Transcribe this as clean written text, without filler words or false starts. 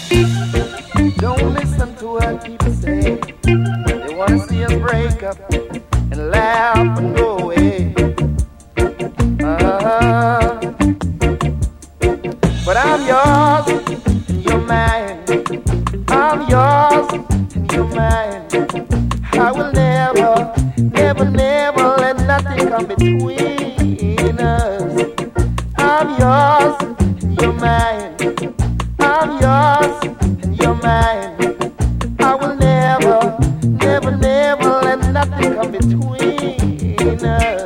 Don't listen to what people say. They wanna see us break up and laugh and go away. But I'm yours and you're mine. I'm yours and you're mine. I will never, never, never let nothing come between us. I'm yours and you're mine. I'm yours and you're mine. I will never, never, never let nothing come between us.